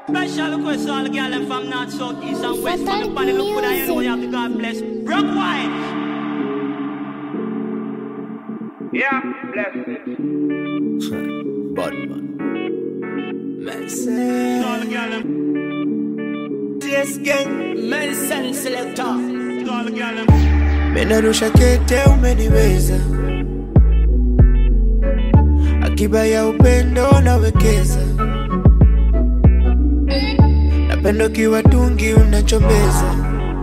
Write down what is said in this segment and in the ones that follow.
Special request to all the girls from north, south, east and west. From the body look good and you know you have to God bless. Rock wide. Yeah, bless it. Badman. To all the girls. Yes, gang. Medicine selector. To all the girls. Menarusha kete umeniweza, akiba ya upendo nawekeza, napendo kiwa tungi unachombeza,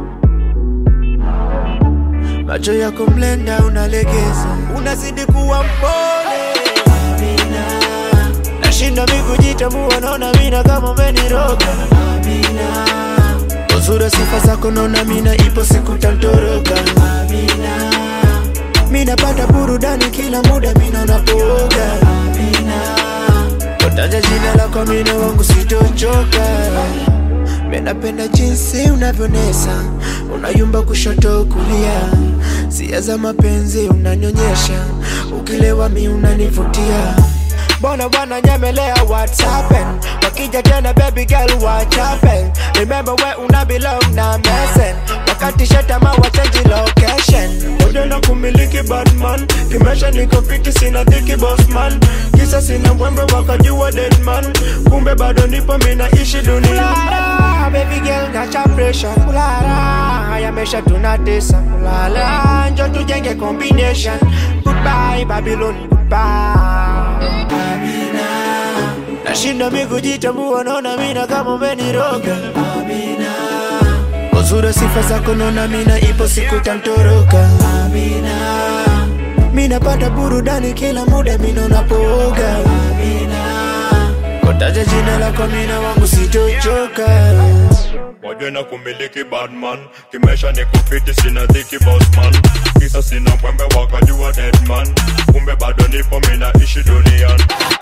macho yako mlenda unalegeza, unazidi kuwa mpole Amina, nashinda mikujitambua naona mina kama umeniroga Amina, uzuri sifa zako naona mina ipo siku tantoroka Amina, mina pata burudani kila muda mina unapooga Amina, kotaja jina lako mina wangu sitochoka. Mina penda jinsi unavyonesa, unayumba kushoto kulia, sia za mapenzi unanyonyesha, ukilewa mi unanivutia. Bwana nyemelea what's happen, wakija tena baby girl what happen. Remember where una belong na mesen, wakati shetama wa change location. Ode na kumiliki badman, kimesha niko fiti sina dhiki boss man. Kisa sina mwembe wakajua dead man, kumbe bado nipo mina ishi dunia. Ulala, baby girl gacha pressure. Ulala, yamesha tunatesa. Ulala, njo tujenge combination. Goodbye Babylon, goodbye Amina, nashinda mikujitambua naona mina kama umeniroga Amina, uzuri sifa zako naona mina ipo siku tantoroka Amina, mina pata burudani kila muda mina unapooga Amina, kotaja jina lako mina wangu sitochoka. Waje na kumiliki badman, kimesha niko fiti sina dhiki bossman. Kisa sina mwembe wakajua deadman, kumbe bado nipo mina ishi duniani.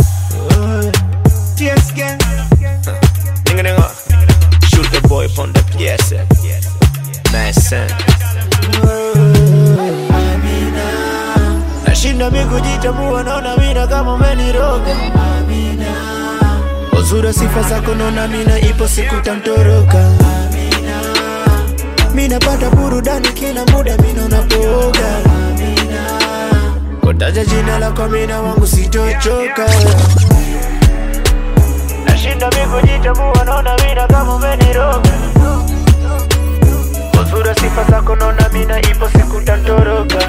Yes gang. Ninga shoot the boy from the PS. Medicine. Amina, nashinda mikujitambua naona mina kama umeniroga Amina, uzuri sifa zako naona mina ipo siku tantoroka Amina, mina pata burudani kila muda mina unapooga Amina, kotaja jina lako mina wangu sitochoka. Nashinda mikujitambua naona mina kama umeniroga, uzuri sifa zako naona mina ipo siku tantoroka,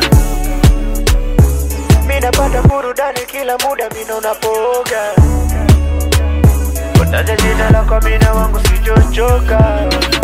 mina pata burudani kila muda mina unapooga, kotaja jina lako mina wangu sitochoka.